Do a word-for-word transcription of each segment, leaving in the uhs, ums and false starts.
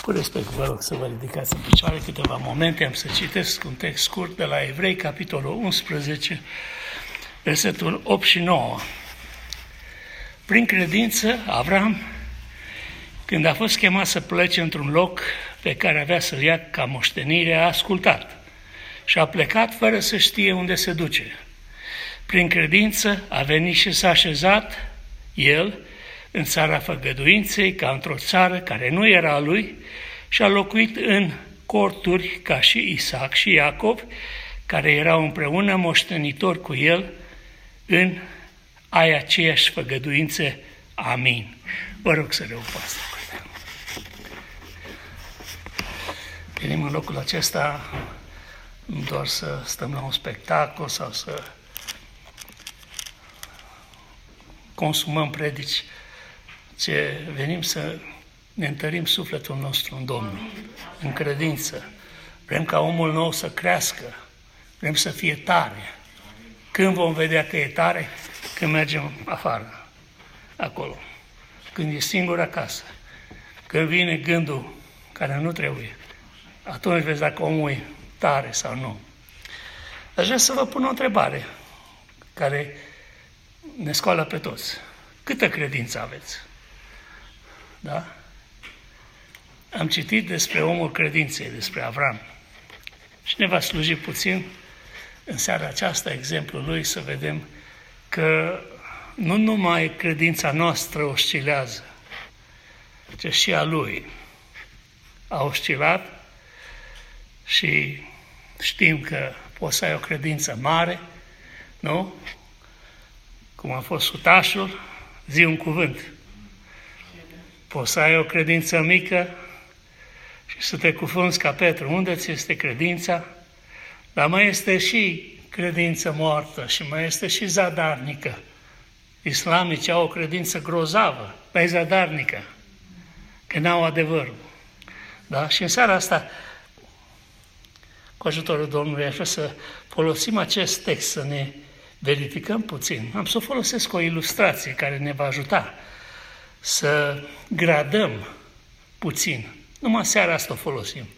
Cu respect, vă rog să vă ridicați în picioare câteva momente. Am să citesc un text scurt de la Evrei, capitolul unsprezece, versetul opt și nouă. Prin credință, Avram, când a fost chemat să plece într-un loc pe care avea să-l ia ca moștenire, a ascultat și a plecat fără să știe unde se duce. Prin credință a venit și s-a așezat el în țara făgăduinței, ca într-o țară care nu era a lui, și a locuit în corturi ca și Isaac și Iacov, care erau împreună moștenitori cu el în ai aceeași făgăduințe. Amin. Vă rog să reocupați locurile. Venim în locul acesta nu doar să stăm la un spectacol sau să consumăm predici, ce venim să ne întărim sufletul nostru în Domnul, în credință. Vrem ca omul nou să crească, vrem să fie tare. Când vom vedea că e tare? Când mergem afară, acolo. Când e singur acasă. Când vine gândul care nu trebuie. Atunci vezi dacă omul e tare sau nu. Aș vrea să vă pun o întrebare care ne scoală pe toți. Câtă credință aveți? Da? Am citit despre omul credinței, despre Avram. Și ne va sluji puțin în seara aceasta exemplul lui să vedem că nu numai credința noastră oscilează, ci și a lui a oscilat și știm că poți să ai o credință mare, nu? Cum a fost sutașul, zi un cuvânt. Poți să ai o credință mică și să te cufunzi ca Petru. Unde ți este credința? Dar mai este și credință moartă și mai este și zadarnică. Islamicii au o credință grozavă, dar e zadarnică, că n-au adevărul. Da? Și în seara asta, cu ajutorul Domnului, aș vrea să folosim acest text, să ne verificăm puțin. Am să o folosesc o ilustrație care ne va ajuta să gradăm puțin. Numai seara asta o folosim.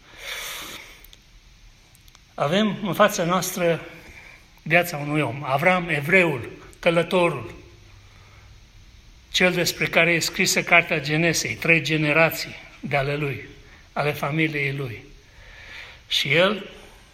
Avem în fața noastră viața unui om. Avram, evreul, călătorul, cel despre care e scrisă Cartea Genesei, trei generații de ale lui, ale familiei lui. Și el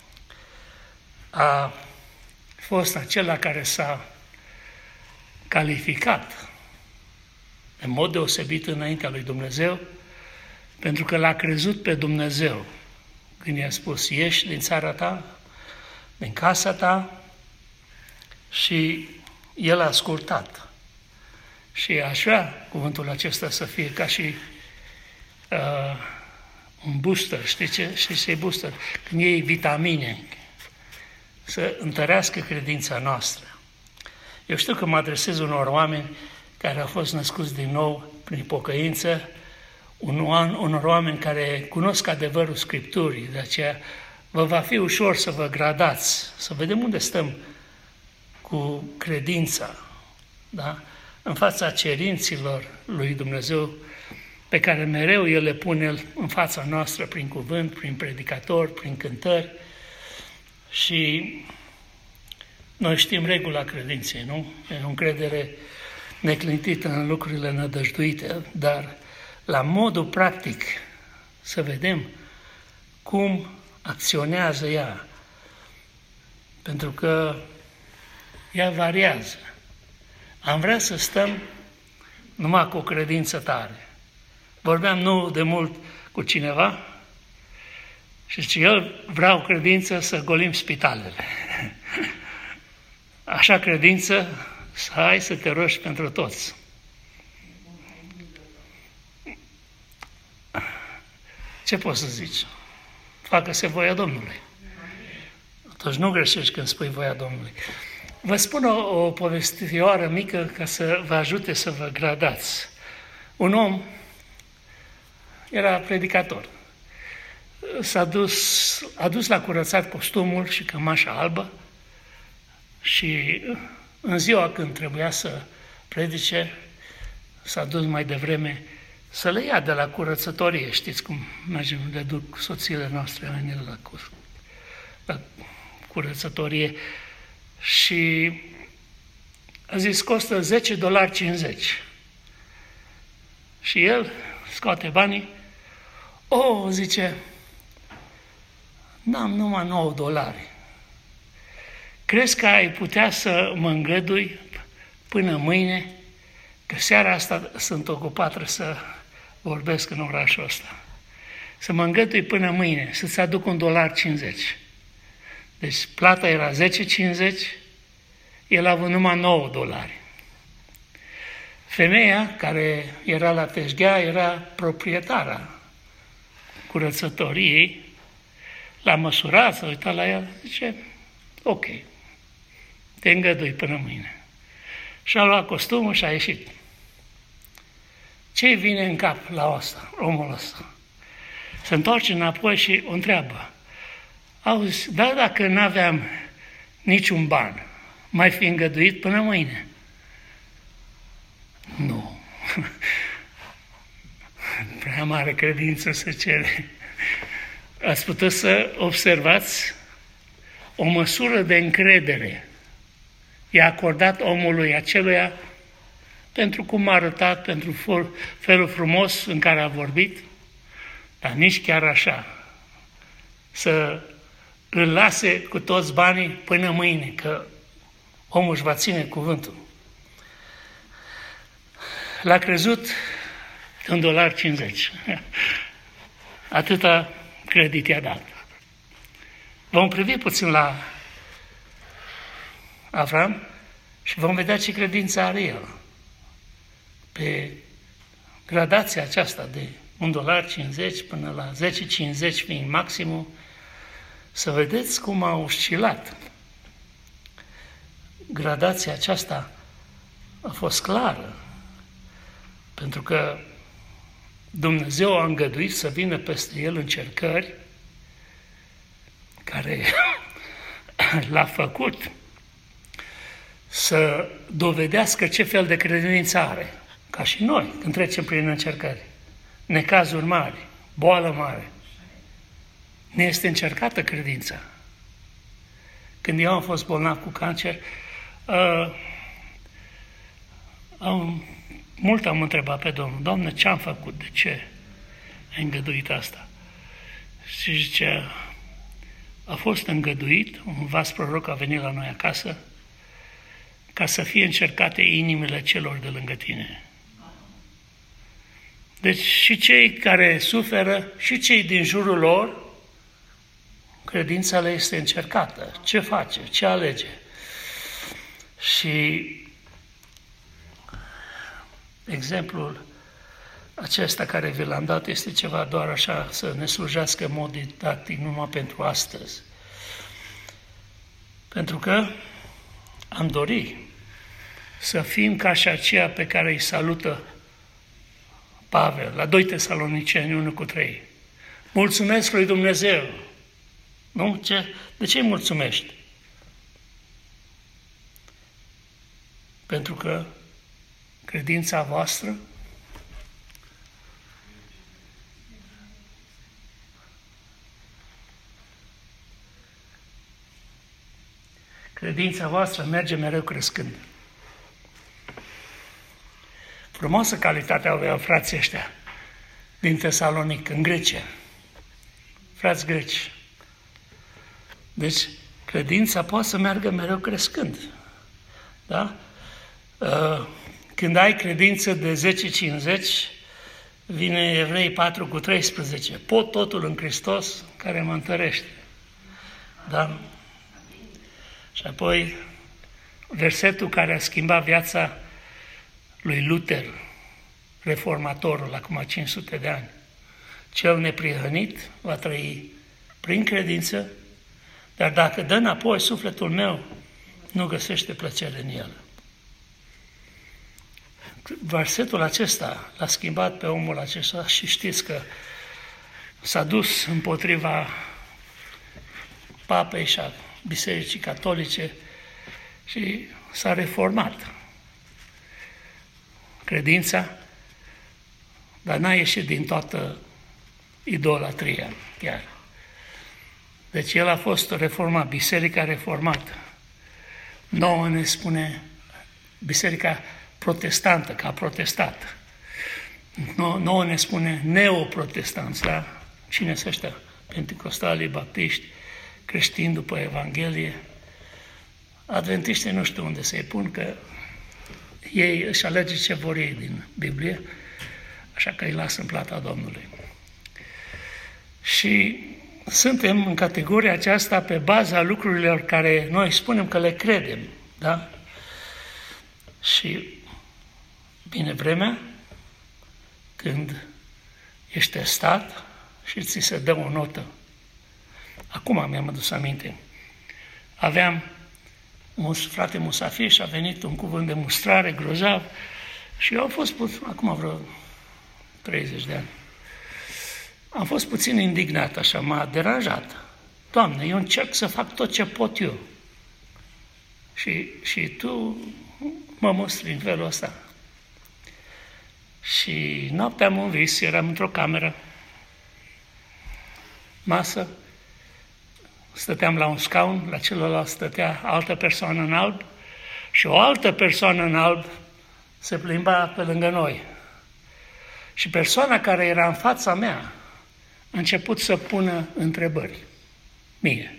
a fost acela care s-a calificat în mod deosebit înaintea lui Dumnezeu, pentru că l-a crezut pe Dumnezeu când i-a spus, ieși din țara ta, din casa ta, și el a ascultat. Și aș vrea cuvântul acesta să fie ca și uh, un booster, știi ce? Știi ce e booster? Când iei vitamine, să întărească credința noastră. Eu știu că mă adresez unor oameni care au fost născuți din nou prin pocăință, unor oameni care cunosc adevărul Scripturii, de aceea vă va fi ușor să vă gradați, să vedem unde stăm cu credința, da? În fața cerinților lui Dumnezeu, pe care mereu El le pune în fața noastră prin cuvânt, prin predicatori, prin cântări. Și noi știm regula credinței, nu? E o încredere neclintită în lucrurile nădăjduite, dar la modul practic să vedem cum acționează ea, pentru că ea variază. Am vrea să stăm numai cu o credință tare. Vorbeam nu de mult cu cineva și zice, eu vreau credință să golim spitalele. Așa credință să ai să te rogi pentru toți. Ce poți să zici? Facă-se voia Domnului. Atunci nu greșești când spui voia Domnului. Vă spun o, o povestioară mică ca să vă ajute să vă gradați. Un om era predicator. S-a dus, a dus la curățat costumul și cămașa albă și în ziua când trebuia să predice, s-a dus mai devreme să le ia de la curățătorie. Știți cum mergem, le duc soțiile noastre la ele la, cur- la curățătorie. Și a zis, costă zece dolari cincizeci. Și el scoate banii. O, zice, n-am numai nouă dolari. Crezi că ai putea să mă îngădui până mâine? Că seara asta sunt ocupat să vorbesc în orașul ăsta. Să mă îngădui până mâine, să-ți aduc un dolar cincizeci. Deci plata era zece cincizeci, el a avut numai nouă dolari. Femeia care era la teșghea era proprietara curățătoriei, l-a măsurat, s-a uitat la el, zice, ok, te îngădui până mâine. Și a luat costumul și a ieșit. Ce vine în cap la asta, omul ăsta? Se întoarce înapoi și o întreabă, auzi, dar dacă n-aveam niciun ban, mai fi îngăduit până mâine? Nu. Prea mare credință se cere. Ați putut să observați o măsură de încredere. I-a acordat omului aceluia pentru cum a arătat, pentru felul frumos în care a vorbit, dar nici chiar așa. Să îl lase cu toți banii până mâine, că omul își va ține cuvântul. L-a crezut un dolar cincizeci. Atâta credit i-a dat. Vom privi puțin la Avram și vom vedea ce credință are el. Pe gradația aceasta de un dolar cincizeci până la zece cincizeci fiind maximul, să vedeți cum a oscilat. Gradația aceasta a fost clară, pentru că Dumnezeu a îngăduit să vină peste el încercări care l-a făcut să dovedească ce fel de credință are. Ca și noi, când trecem prin încercări, necazuri mari, boală mare, ne este încercată credința. Când eu am fost bolnav cu cancer, uh, am, mult am întrebat pe Domnul, Doamne, ce am făcut? De ce ai îngăduit asta? Și zicea, a fost îngăduit, un vas proroc a venit la noi acasă, ca să fie încercate inimile celor de lângă tine. Deci și cei care suferă, și cei din jurul lor, credința le este încercată. Ce face? Ce alege? Și exemplul acesta care vi l-am dat este ceva doar așa să ne slujească în mod didactic numai pentru astăzi. Pentru că am dorit să fim ca și aceea pe care îi salută Pavel, la doi Tesaloniceni unu cu trei. Mulțumesc lui Dumnezeu. Nu? Ce? De ce îi mulțumești? Pentru că credința voastră credința voastră merge mereu crescând. Frumoasă calitate aveau frații ăștia din Tesalonic, în Grecia. Frați greci. Deci, credința poate să meargă mereu crescând. Da? Când ai credință de zece cincizeci, vine Evrei patru cu treisprezece. Pot totul în Hristos care mă întărește. Da? Și apoi, versetul care a schimbat viața lui Luther, reformatorul, acum cinci sute de ani. Cel neprihănit va trăi prin credință, dar dacă dă înapoi, sufletul meu nu găsește plăcere în el. Versetul acesta l-a schimbat pe omul acesta și știți că s-a dus împotriva papei și a bisericii catolice și s-a reformat. Credința dar n-a ieșit din toată idolatria chiar. Deci el a fost reformat, biserica reformată. Nouă ne spune biserica protestantă, că a protestat. Nouă ne spune neoprotestanți, da? Cine sunt ăștia? Pentecostalii, baptiști, creștini după Evanghelie. Adventiștii nu știu unde să-i pun, că ei își alege ce vor ei din Biblie, așa că îi las în plata Domnului. Și suntem în categoria aceasta pe baza lucrurilor care noi spunem că le credem, da? Și vine vremea când ești testat și ți se dă o notă. Acum mi-am adus aminte. Aveam un frate musafir și a venit un cuvânt de mustrare grozav și eu am fost, acum vreo treizeci de ani, am fost puțin indignat, așa, m-a deranjat. Doamne, eu încerc să fac tot ce pot eu. Și, și tu mă mustri în felul ăsta. Și noaptea am un vis, eram într-o cameră, masă, stăteam la un scaun, la celălalt stătea altă persoană în alb și o altă persoană în alb se plimba pe lângă noi. Și persoana care era în fața mea a început să pună întrebări mie.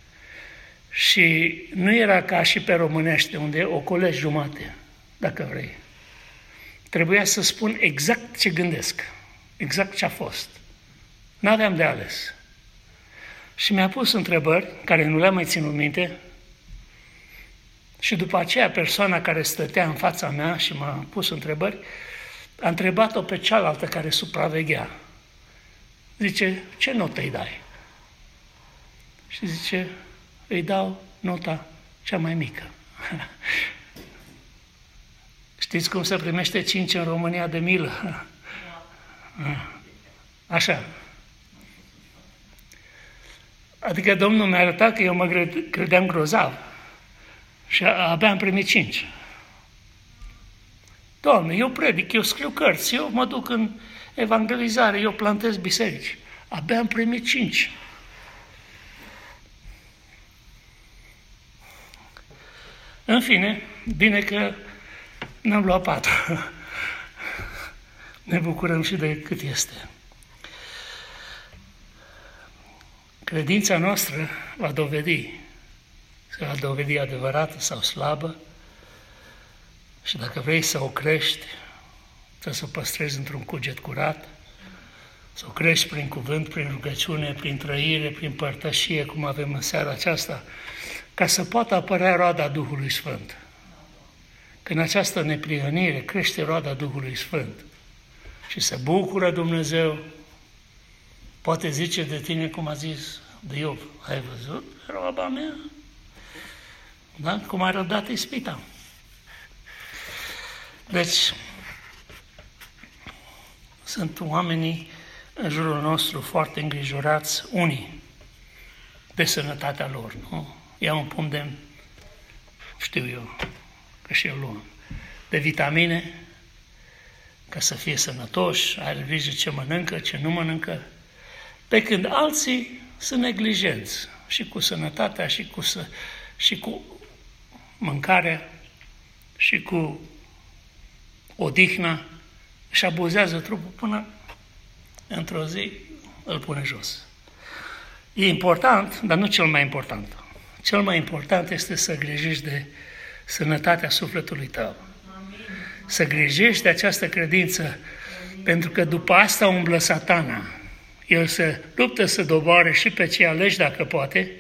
Și nu era ca și pe românește, unde o colegi jumate, dacă vrei. Trebuia să spun exact ce gândesc, exact ce a fost. N-aveam de ales. Și mi-a pus întrebări care nu le-am mai ținut minte și după aceea persoana care stătea în fața mea și m-a pus întrebări, a întrebat-o pe cealaltă care supraveghea. Zice, ce notă îi dai? Și zice, îi dau nota cea mai mică. Știți cum se primește cinci în România de milă? Așa. Adică Domnul mi-a arătat că eu mă credeam grozav și abia am primit cinci. Doamne, eu predic, eu scriu cărți, eu mă duc în evangelizare, eu plantez biserici. Abia am primit cinci. În fine, bine că n-am luat patru. Ne bucurăm și de cât este. Credința noastră va dovedi, se va dovedi adevărată sau slabă și dacă vrei să o crești, trebuie să o păstrezi într-un cuget curat, să o crești prin cuvânt, prin rugăciune, prin trăire, prin părtășie, cum avem în seara aceasta, ca să poată apărea roada Duhului Sfânt. Că în această neprihănire crește roada Duhului Sfânt și se bucură Dumnezeu. Poate zice de tine, cum a zis de Iov, ai văzut roaba mea? Da? Cum a răbdat ispita. Deci, sunt oamenii în jurul nostru foarte îngrijorați, unii, de sănătatea lor, nu? Iau un pumn de, știu eu, că și eu luăm, de vitamine, ca să fie sănătoși, are grijă ce mănâncă, ce nu mănâncă, pe când alții sunt neglijenți și cu sănătatea, și cu, și cu mâncarea, și cu odihna, și abuzează trupul până într-o zi îl pune jos. E important, dar nu cel mai important. Cel mai important este să grijești de sănătatea sufletului tău. Să grijești de această credință, pentru că după asta umblă Satana. El se luptă să doboare și pe cei aleși dacă poate,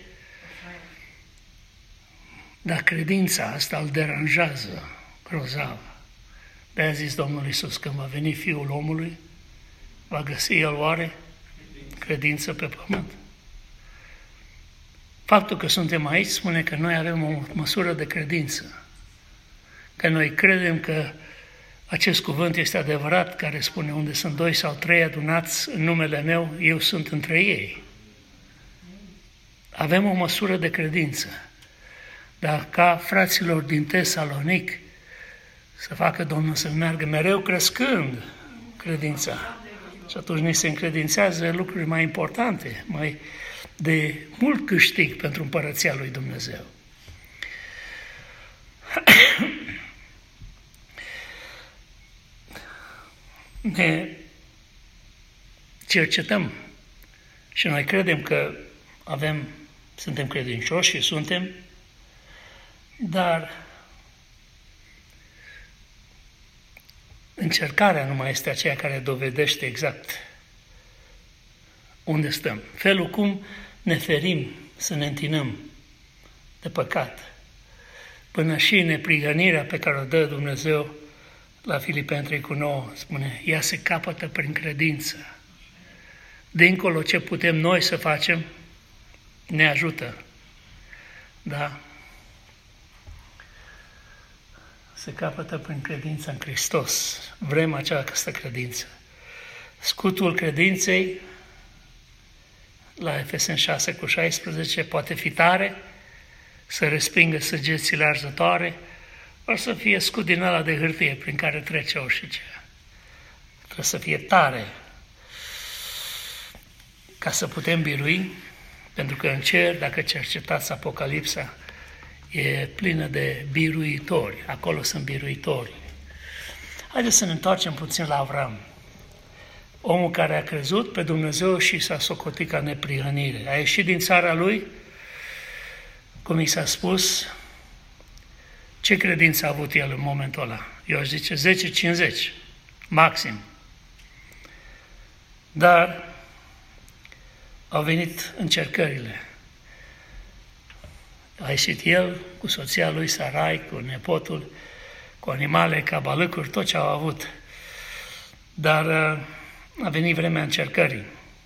dar credința asta îl deranjează grozav. De-aia a zis Domnul Iisus, când va veni Fiul omului, va găsi El oare credință pe pământ? Faptul că suntem aici spune că noi avem o măsură de credință, că noi credem că acest cuvânt este adevărat, care spune unde sunt doi sau trei adunați în numele meu, eu sunt între ei. Avem o măsură de credință, dar ca fraților din Tesalonic să facă Domnul să meargă mereu crescând credința. Și atunci ni se încredințează lucruri mai importante, mai de mult câștig pentru împărăția lui Dumnezeu. Ne cercetăm și noi credem că avem, suntem credincioși și suntem, dar încercarea nu mai este aceea care dovedește exact unde stăm. Felul cum ne ferim să ne întinăm de păcat, până și neprihănirea pe care o dă Dumnezeu la Filipeni trei cu nouă, spune, ea se capătă prin credință. Dincolo ce putem noi să facem, ne ajută. Da? Se capătă prin credința în Hristos. Vrem această credință. Scutul credinței, la Efeseni șase cu șaisprezece, poate fi tare, să respingă săgețile arzătoare, ori să fie scut din ăla de hârtie prin care trece orice. Trebuie să fie tare ca să putem birui, pentru că în cer, dacă cercetați Apocalipsa, e plină de biruitori. Acolo sunt biruitori. Haideți să ne întoarcem puțin la Avram. Omul care a crezut pe Dumnezeu și s-a socotit ca neprihănire. A ieșit din țara lui, cum i s-a spus. Ce credință a avut el în momentul ăla? Eu aș zice zece cincizeci, maxim. Dar au venit încercările. A ieșit el cu soția lui Sarai, cu nepotul, cu animale, cabalâcuri, tot ce au avut. Dar a venit vremea încercării.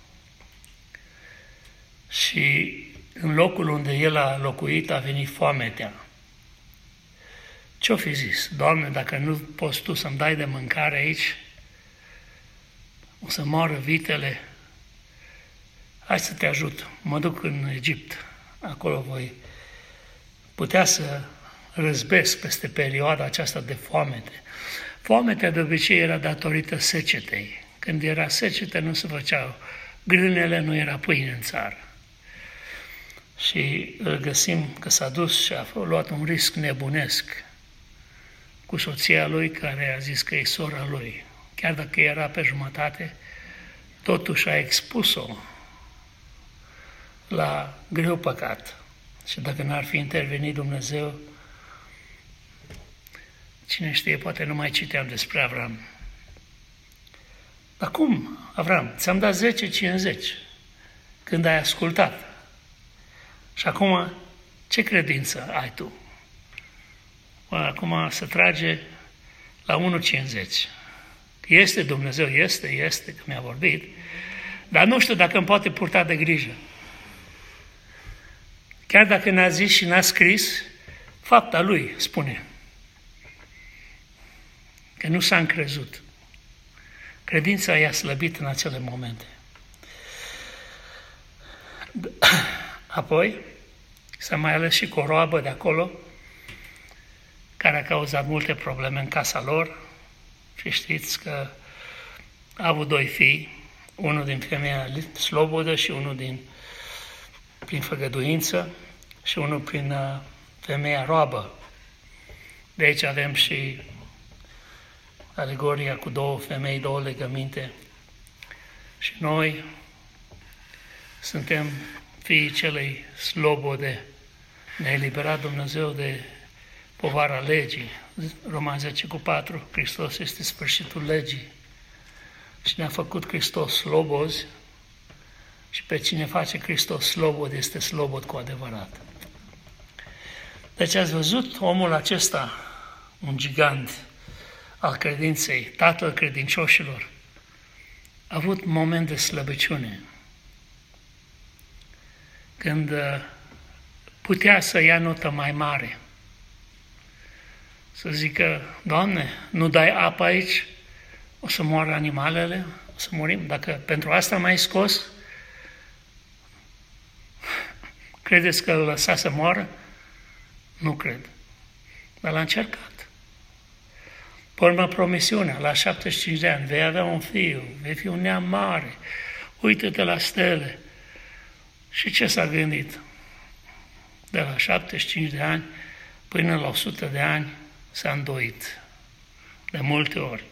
Și în locul unde el a locuit a venit foametea. Ce-o fi zis? Doamne, dacă nu poți Tu să-mi dai de mâncare aici, o să moară vitele, hai să te ajut, mă duc în Egipt, acolo voi putea să răzbesc peste perioada aceasta de foamete. Foametea de obicei era datorită secetei. Când era secete nu se făceau grânele, nu era pâine în țară. Și îl găsim că s-a dus și a luat un risc nebunesc cu soția lui, care a zis că e sora lui. Chiar dacă era pe jumătate, totuși a expus-o la greu păcat. Și dacă n-ar fi intervenit Dumnezeu, cine știe, poate nu mai citeam despre Avram. Dar cum, Avram? Ți-am dat zece cincizeci când ai ascultat. Și acum, ce credință ai tu? Acum se trage la unu cincizeci. Este Dumnezeu, este, este, că mi-a vorbit, dar nu știu dacă îmi poate purta de grijă. Chiar dacă n-a zis și n-a scris, fapta lui spune că nu s-a încrezut. Credința i-a slăbit în acele momente. Apoi s-a mai ales și cu o roabă de acolo, care a cauzat multe probleme în casa lor. Și știți că a avut doi fii, unul din femeia slobodă și unul din, prin făgăduință și unul prin uh, femeia roabă. De aici avem și alegoria cu două femei, două legăminte. Și noi suntem fiii celei slobode. Ne-a eliberat Dumnezeu de povara legii. Roman zece cu patru, Hristos este sfârșitul legii. Și ne-a făcut Hristos slobozi și pe cine face Hristos slobod este slobod cu adevărat. Deci ați văzut omul acesta, un gigant al credinței, tatăl credincioșilor, a avut moment de slăbiciune, când putea să ia notă mai mare, să zică, Doamne, nu dai apă aici, o să moară animalele, o să murim. Dacă pentru asta m-ai scos, credeți că îl lăsa să moară? Nu cred. Dar l-a încercat. Pe urmă promisiunea, la șaptezeci și cinci de ani, vei avea un fiu, vei fi un neam mare, uită-te la stele. Și ce s-a gândit? De la șaptezeci și cinci de ani până la o sută de ani s-a îndoit, de multe ori.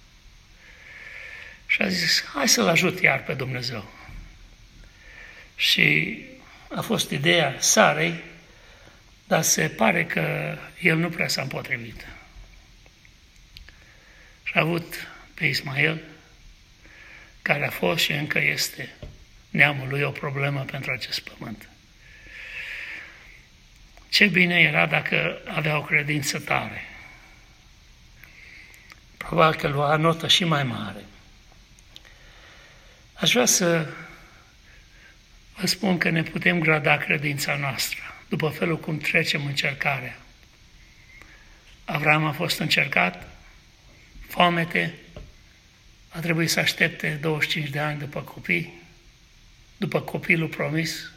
Și a zis, hai să-L ajut iar pe Dumnezeu. Și a fost ideea Sarei, dar se pare că el nu prea s-a împotrivit. Și a avut pe Ismael, care a fost și încă este neamul lui o problemă pentru acest pământ. Ce bine era dacă avea o credință tare. Probabil că lua notă și mai mare. Aș vrea să vă spun că ne putem grada credința noastră după felul cum trecem încercarea. Avram a fost încercat, foamete, a trebuit să aștepte douăzeci și cinci de ani după copii, după copilul promis.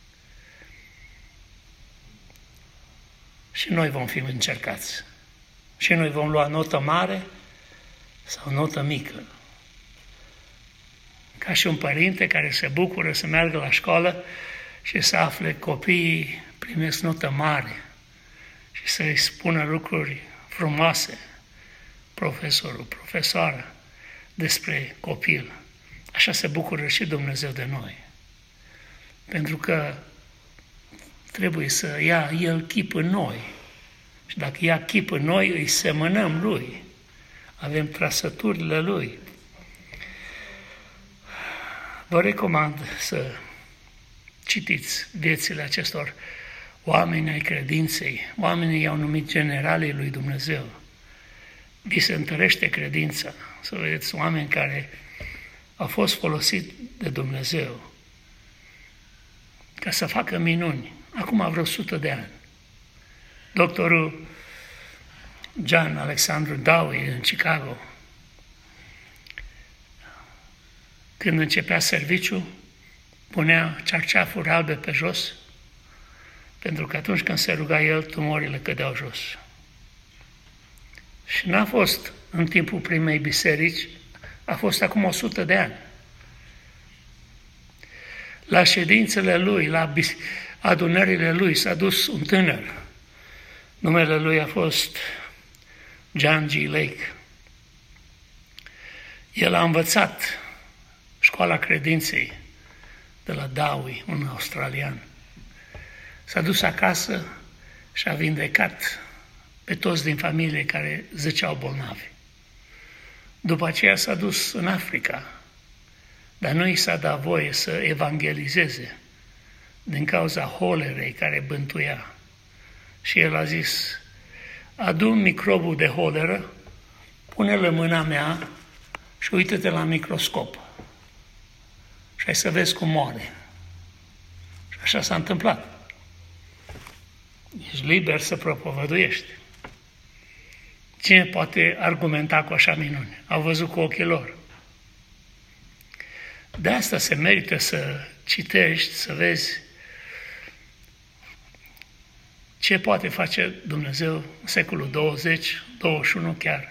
Și noi vom fi încercați. Și noi vom lua notă mare sau notă mică. Ca și un părinte care se bucură să meargă la școală și să afle copiii primesc notă mare și să-i spună lucruri frumoase, profesorul, profesoara, despre copil. Așa se bucură și Dumnezeu de noi. Pentru că trebuie să ia El chip în noi. Și dacă ia chip în noi, îi semănăm Lui. Avem trăsăturile Lui. Vă recomand să citiți viețile acestor oameni ai credinței. Oamenii i-au numit generalii lui Dumnezeu. Vi se întărește credința. Să vedeți oameni care au fost folosiți de Dumnezeu ca să facă minuni. Acum vreo sută de ani. Doctorul John Alexander Dowie în Chicago, când începea serviciul, punea cearceafuri albe pe jos, pentru că atunci când se ruga el, tumorile cădeau jos. Și n-a fost în timpul primei biserici, a fost acum o sută de ani. La ședințele lui, la adunările lui s-a dus un tânăr. Numele lui a fost John G. Lake. El a învățat școala credinței de la Dowie, un australian. S-a dus acasă și a vindecat pe toți din familie care zăceau bolnavi. După aceea s-a dus în Africa, dar nu i s-a dat voie să evangelizeze din cauza holerei care bântuia. Și el a zis, adu-mi microbul de holeră, pune-l în mâna mea și uită-te la microscop. Și ai să vezi cum moare. Și așa s-a întâmplat. Ești liber să propovăduiești. Cine poate argumenta cu așa minuni? Au văzut cu ochii lor. De asta se merită să citești, să vezi ce poate face Dumnezeu în secolul douăzeci, douăzeci și unu chiar.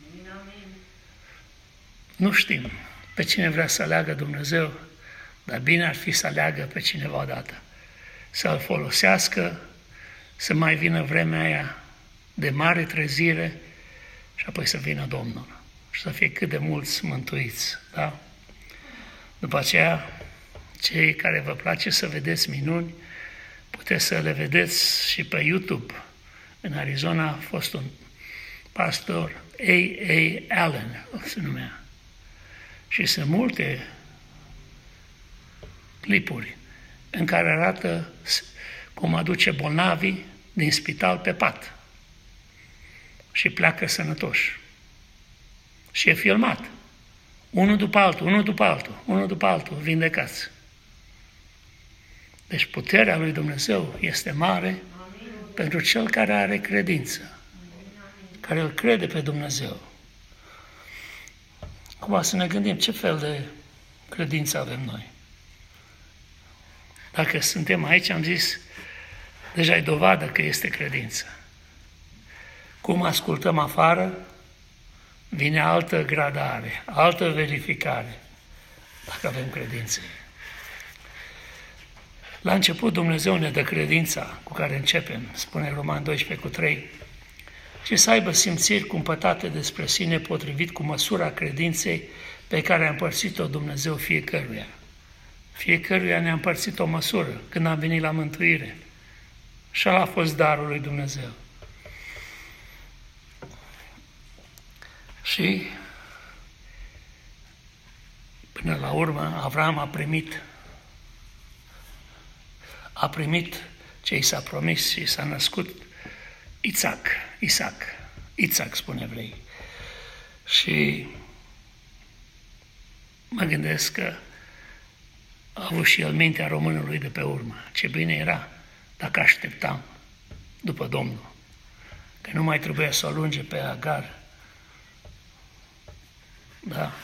Nu știm pe cine vrea să aleagă Dumnezeu, dar bine ar fi să aleagă pe cineva odată. Să-l folosească, să mai vină vremea aia de mare trezire și apoi să vină Domnul. Și să fie cât de mulți mântuiți. Da? După aceea, cei care vă place să vedeți minuni, puteți să le vedeți și pe YouTube. În Arizona a fost un pastor, A A Allen, se numea. Și sunt multe clipuri în care arată cum aduce bolnavii din spital pe pat și pleacă sănătoși. Și e filmat. Unul după altul, unul după altul, unul după altul, vindecați. Deci puterea lui Dumnezeu este mare. Amin. Pentru cel care are credință, Amin. Care îl crede pe Dumnezeu. Acum să ne gândim ce fel de credință avem noi. Dacă suntem aici, am zis, deja e dovadă că este credință. Cum ascultăm afară, vine altă gradare, altă verificare, dacă avem credință. La început Dumnezeu ne dă credința cu care începem, spune Roman doisprezece cu trei, și să aibă simțiri cumpătate despre sine potrivit cu măsura credinței pe care a împărțit-o Dumnezeu fiecăruia. Fiecăruia ne-a împărțit o măsură când am venit la mântuire. Și ăla a fost darul lui Dumnezeu. Și până la urmă Avram a primit a primit ce i s-a promis și s-a născut Isaac, Isaac, Isaac spune evrei. Și mă gândesc că a avut și el mintea românului de pe urmă. Ce bine era dacă așteptam după Domnul, că nu mai trebuia să o alunge pe Agar. Da.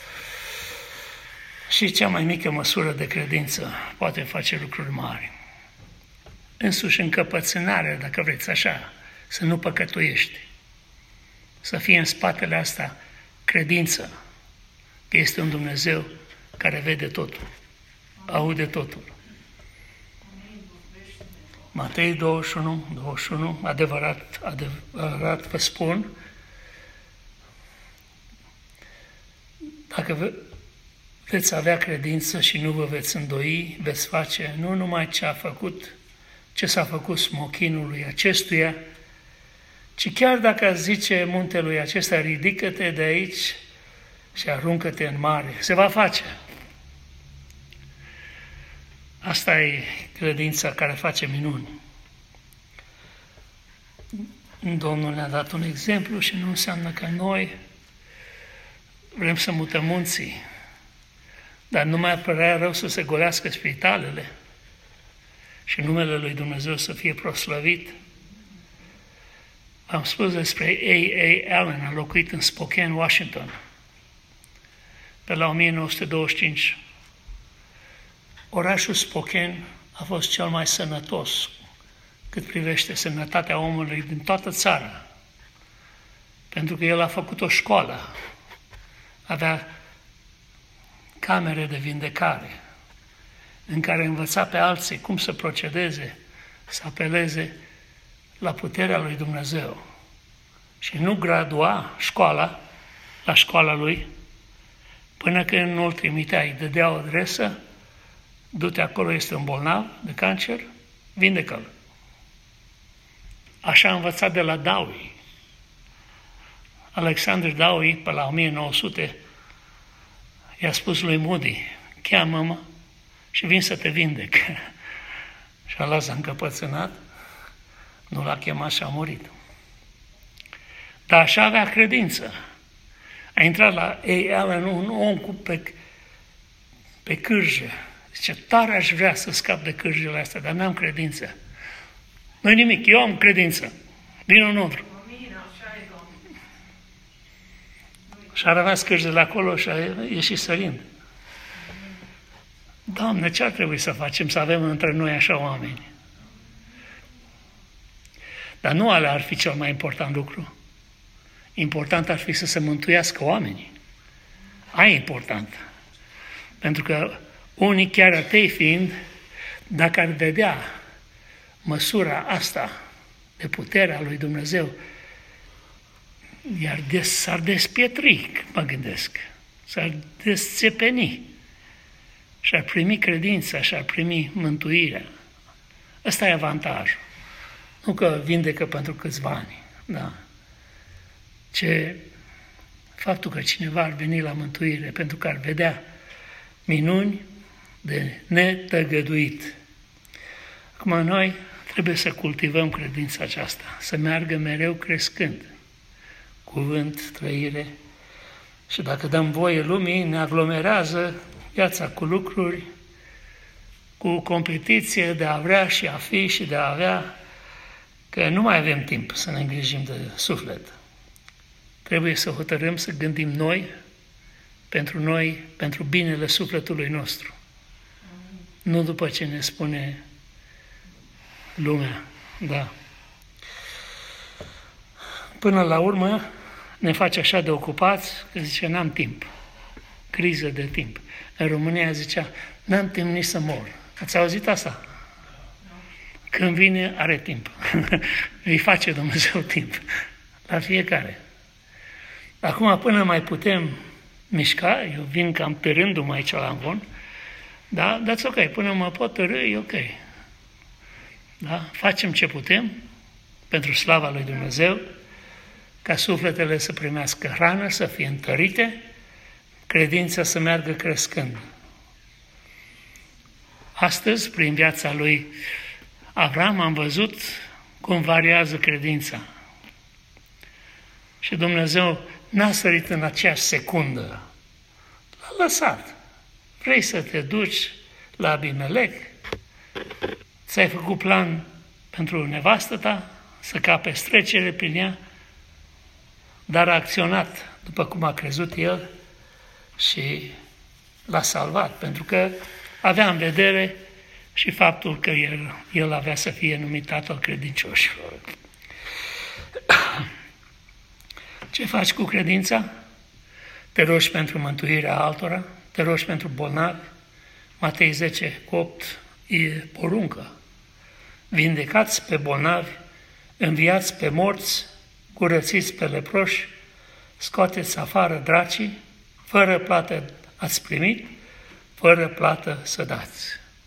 Și cea mai mică măsură de credință poate face lucruri mari. Însuși încăpățânarea, dacă vreți așa, să nu păcătuiești. Să fie în spatele asta credință că este un Dumnezeu care vede totul, aude totul. Matei douăzeci și unu, douăzeci și unu, adevărat, adevărat vă spun, dacă veți avea credință și nu vă veți îndoi, veți face nu numai ce a făcut, ce s-a făcut smochinului acestuia, ci chiar dacă a zice muntelui acesta, ridică-te de aici și aruncă-te în mare, se va face. Asta e credința care face minuni. Domnul ne-a dat un exemplu și nu înseamnă că noi vrem să mutăm munții, dar nu mai părea rău să se golească spitalele și numele lui Dumnezeu să fie proslăvit. Am spus despre A A Allen, a locuit în Spokane, Washington, pe la o mie nouă sute douăzeci și cinci. Orașul Spokane a fost cel mai sănătos cât privește sănătatea omului din toată țara, pentru că el a făcut o școală, avea camere de vindecare, în care învăța pe alții cum să procedeze, să apeleze la puterea lui Dumnezeu. Și nu gradua școala, la școala lui, până când nu îl trimitea, îi dădea o adresă, du-te acolo, este un bolnav de cancer, vindecă-l. Așa a învățat de la Dowie. Alexander Dowie, pe la o mie nouă sute, i-a spus lui Moody, cheamă-mă și vin să te vindec. Și ăla s-a încăpățânat, nu l-a chemat și a murit. Dar așa avea credință. A intrat la A. Allen un om cu pe, pe cârje. Zice, tare aș vrea să scap de cârjele astea, dar n-am credință. Nu-i nimic, eu am credință. Din înăuntru. Și a rămas cârjele acolo și a ieșit sărind. Doamne, ce ar trebui să facem să avem între noi așa oameni? Dar nu alea ar fi cel mai important lucru. Important ar fi să se mântuiască oamenii. Aia e important. Pentru că unii, chiar atei fiind, dacă ar vedea măsura asta de puterea lui Dumnezeu, iar des, s-ar despietri, mă gândesc, s-ar desțepeni și ar primi credința și ar primi mântuirea. Ăsta e avantajul. Nu că vindecă pentru câțiva ani, da. Ce faptul că cineva ar veni la mântuire pentru că ar vedea minuni de netăgăduit. Acum noi trebuie să cultivăm credința aceasta, să meargă mereu crescând. Cuvânt, trăire. Și dacă dăm voie lumii, ne aglomerează viața cu lucruri, cu competiție de a vrea și a fi și de a avea, că nu mai avem timp să ne îngrijim de suflet. Trebuie să hotărâm să gândim noi, pentru noi, pentru binele sufletului nostru. Nu după ce ne spune lumea. Da. Până la urmă, ne face așa de ocupați că zice, n-am timp. Criză de timp. În România zicea, n-am timp nici să mor. Ați auzit asta? Când vine, are timp. Îi face Dumnezeu timp. La fiecare. Acum, până mai putem mișca, eu vin cam târându-mă aici la Amvon, da? Dați ok, până mă pot târâ, e ok. Da? Facem ce putem pentru slava lui Dumnezeu, ca sufletele să primească hrană, să fie întărite, credința să meargă crescând. Astăzi, prin viața lui Avram, am văzut cum variază credința. Și Dumnezeu n-a sărit în aceeași secundă. L-a lăsat. Vrei să te duci la Abimelec? Ți-ai făcut plan pentru nevastă ta, să capezi trecere prin ea, dar a acționat după cum a crezut el și l-a salvat, pentru că avea în vedere și faptul că el, el avea să fie numit tatăl credincioșilor. Ce faci cu credința? Te rogi pentru mântuirea altora, te rogi pentru bolnavi. Matei zece, opt e poruncă. Vindecați pe bolnavi, înviați pe morți, curățiți pe leproși, scoateți afară dracii, fără plată ați primit, fără plată să dați.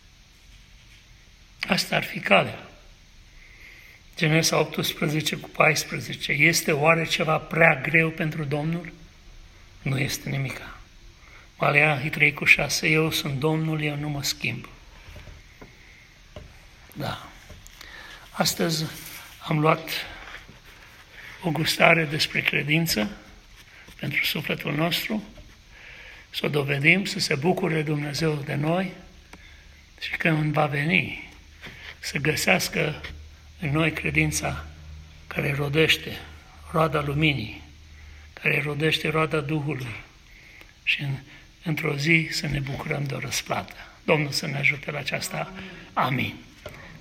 Asta ar fi calea. Genesa optsprezece cu paisprezece. Este oare ceva prea greu pentru Domnul? Nu este nimica. Maleahi trei cu șase. Eu sunt Domnul, eu nu mă schimb. Da. Astăzi am luat o gustare despre credință pentru sufletul nostru, să o dovedim, să se bucure Dumnezeu de noi și când va veni să găsească în noi credința care rodește roada luminii, care rodește roada Duhului și în, într-o zi să ne bucurăm de o răsplată. Domnul să ne ajute la aceasta. Amin.